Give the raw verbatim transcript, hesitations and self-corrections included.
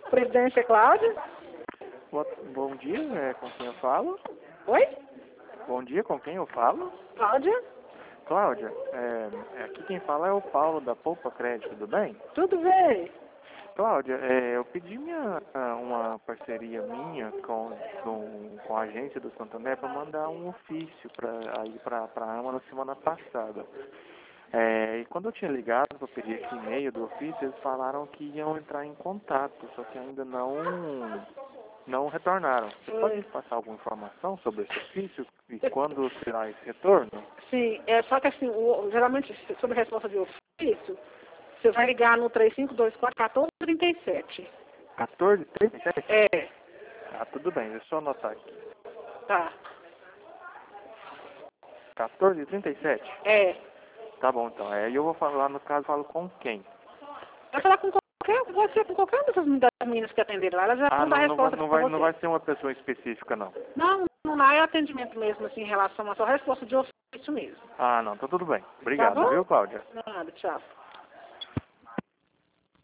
Presidência Cláudia? Bo- Bom dia, é, com quem eu falo? Oi? Bom dia, com quem eu falo? Cláudia? Cláudia, é, é, aqui quem fala é o Paulo da Poupa Crédito, tudo bem? Tudo bem? Cláudia, é, eu pedi minha, ah, uma parceria minha com, com, com a agência do Santander para mandar um ofício para ir para a AMA na semana passada. É, e quando eu tinha ligado para pedir esse e-mail do ofício, eles falaram que iam entrar em contato, só que ainda não, não retornaram. Você pode me passar alguma informação sobre esse ofício e quando será esse retorno? Sim, é só que assim, o, geralmente sobre a resposta de ofício, você vai ligar no três cinco dois quatro, um quatro três sete. quatorze, trinta e sete? É, Ah, tudo bem, deixa eu anotar aqui. tá. quatorze, trinta e sete? É. Tá bom, então. Aí eu vou falar, no caso, falo com quem? Vai falar com qualquer, pode ser com qualquer uma dessas das meninas que atenderam lá, elas já Ah, vão dar não, não, vai, resposta não, pra vai, você. não vai ser uma pessoa específica, não. Não, não lá é atendimento mesmo, assim, em relação a só resposta de ofício mesmo. Ah, não, tá tudo bem. Tá Obrigado, bom? viu, Cláudia? Nada, tchau.